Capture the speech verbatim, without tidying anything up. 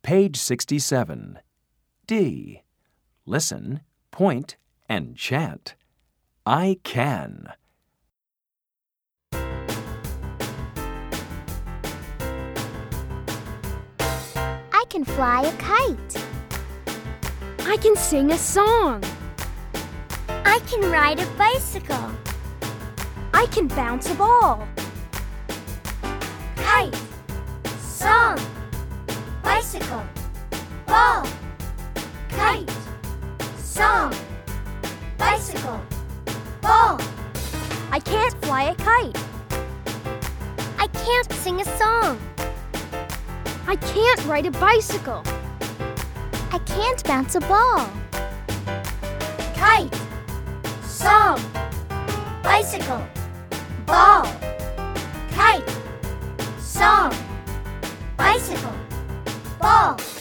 Page sixty-seven. D. Listen, point, and chant. I can. I can fly a kite. I can sing a song. I can ride a bicycle. I can bounce a ball. Kite, song, bicycle, ball. Kite, song, bicycle, ball. I can't fly a kite. I can't sing a song. I can't ride a bicycle. I can't bounce a ball. Kite, song, bicycle, ball. Kite, song, bicycle, ball.